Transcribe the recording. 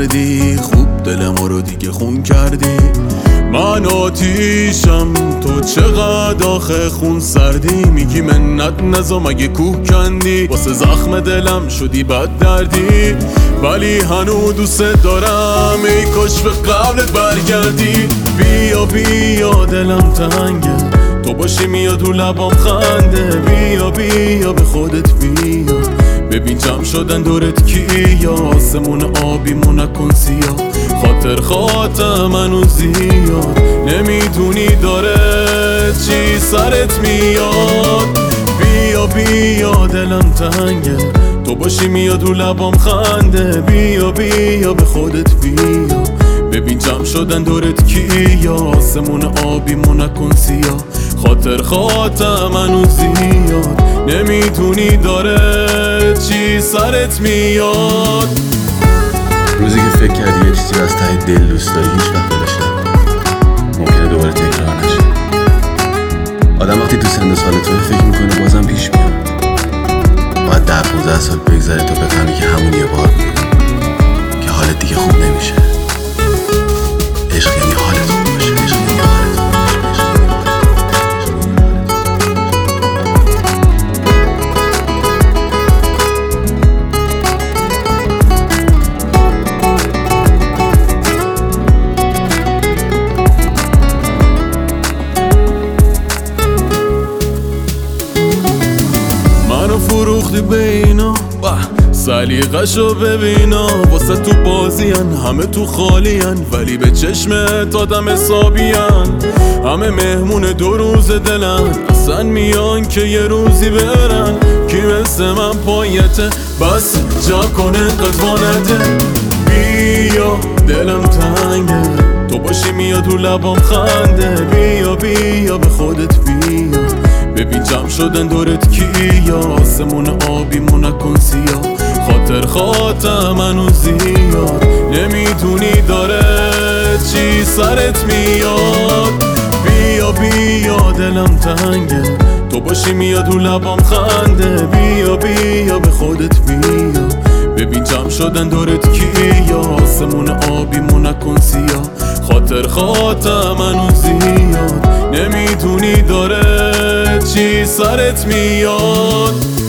کردی، خوب دل ما رو دیگه خون کردی. من آتیشم تو چقدر آخه خون سردی. میگی منت نزا مگه کوه کندی، واسه زخم دلم شدی بد دردی. ولی هنو دوست دارم ای کاش به قبلت برگردی. بیا بیا دلم تنگه، تو باشی میاد تو لبام خنده. بیا بیا به خودت بیا، ببین جمع شدن دورت کیا. آسمون آبیمون نکن سیاه، خاطر خاطر منو زیاد. نمیدونی داره چی سرت میاد. بیا بیا دلم تنگه، تو باشی میاد تو لبام خنده. بیا بیا به خودت بیا، ببین جمع شدن دورت کیا. آسمون آبیمون نکن سیاه، خاطر خاطر منو زیاد. نمیدونی داره چی سرت میاد. روزی که فکر کردی یه چیزی از ته دل دوست داری هیچ وقت دلش نکنی، ممکنه دوباره تکرار نشه. آدم وقتی تو سن سال تو فکر میکنه بازم پیش میاد. باید 10-15 سال بگذره تو بفهمی که همون یه بار بود که حالت دیگه خوب نمیشه. عشق یعنی حالت خوب باشه، عشق یعنی حالت خوب منو فروختی بینا، سلیقه‌شو ببینا. واسه تو بازیان همه تو خالین، ولی به چشمت آدم حسابین. همه مهمون 2 روز دلن، اصلا میان که یه روزی برن. کی مثل من پایته بس جا کنه قدوانته. بیا دلم تنگه، تو باشی میاد تو لبام خنده. بیا بیا به خودت بیا، ببین جمع شدن دورت کیا. آسمون آبیمون نکن سیاه، خاطر خاطر منو زیاد. نمیدونی داره چی سرت میاد. بیا بیا دلم تنگه، تو باشی میاد تو لبام خنده. بیا بیا به خودت بیا، ببین جمع شدن دورت کیا. آسمون آبیمون نکن سیاه، خاطر خاطر منو زیاد. نمیدونی داره چی سرت میاد.